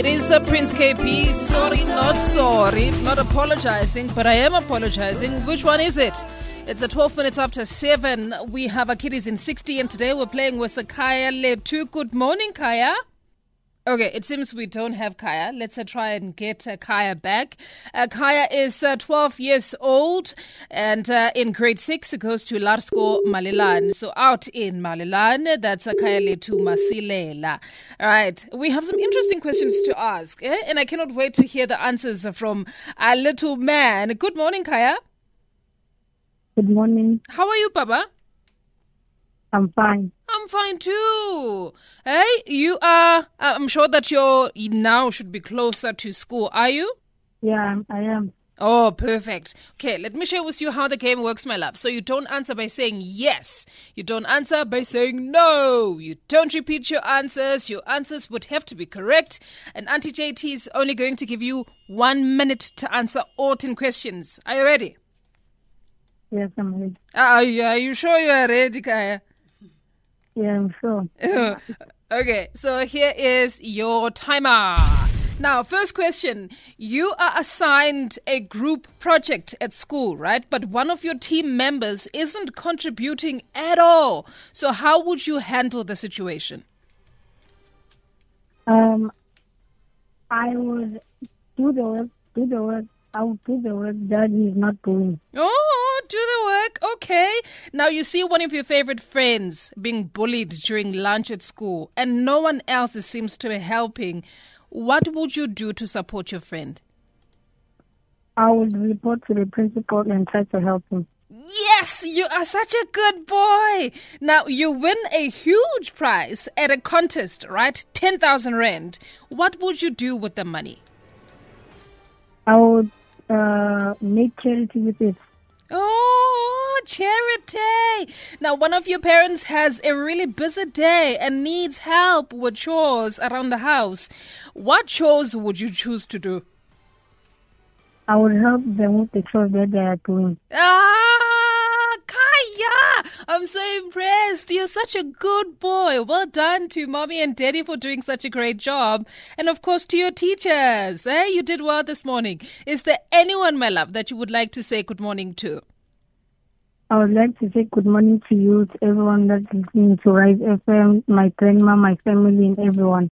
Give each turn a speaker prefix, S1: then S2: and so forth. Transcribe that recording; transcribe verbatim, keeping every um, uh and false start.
S1: It is uh, Prince K P. Sorry, not sorry. Not apologizing, but I am apologizing. Which one is it? It's a twelve minutes after seven. We have our kiddies in sixty, and today we're playing with Kaya Letu. Good morning, Kaya. Okay, it seems we don't have Kaya. Let's uh, try and get uh, Kaya back. Uh, Kaya is uh, twelve years old and uh, in grade six. It goes to Laerskool Malilan. So out in Malilan, that's uh, Kaya Letu Masilela. All right, we have some interesting questions to ask, eh? And I cannot wait to hear the answers from our little man. Good morning, Kaya.
S2: Good morning.
S1: How are you, Papa?
S2: I'm fine.
S1: I'm fine too. Hey, you are, I'm sure that you're, you now should be closer to school. Are you?
S2: Yeah, I am.
S1: Oh, perfect. Okay, let me share with you how the game works, my love. So you don't answer by saying yes. You don't answer by saying no. You don't repeat your answers. Your answers would have to be correct. And Auntie J T is only going to give you one minute to answer all ten questions. Are you ready?
S2: Yes, I'm ready.
S1: Are you, are you sure you are ready, Kaya?
S2: Yeah, I'm sure.
S1: Okay, so here is your timer. Now, first question. You are assigned a group project at school, right? But one of your team members isn't contributing at all. So how would you handle the situation?
S2: Um, I would do the work, do the work. I would do the work that he's not doing.
S1: Oh, do the work. Okay. Now you see one of your favorite friends being bullied during lunch at school and no one else seems to be helping. What would you do to support your friend?
S2: I would report to the principal and try to help him.
S1: Yes, you are such a good boy. Now, you win a huge prize at a contest, right? ten thousand rand. What would you do with the money?
S2: I would uh, make charity with it.
S1: Oh, charity. Now, one of your parents has a really busy day and needs help with chores around the house. What chores would you choose to do?
S2: I would help them with the chores that they are doing.
S1: Ah, Kaya! I'm so impressed. You're such a good boy. Well done to mommy and daddy for doing such a great job. And of course to your teachers. Eh? You did well this morning. Is there anyone, my love, that you would like to say good morning to?
S2: I would like to say good morning to you, to everyone that's listening to Rise F M, my grandma, my family, and everyone.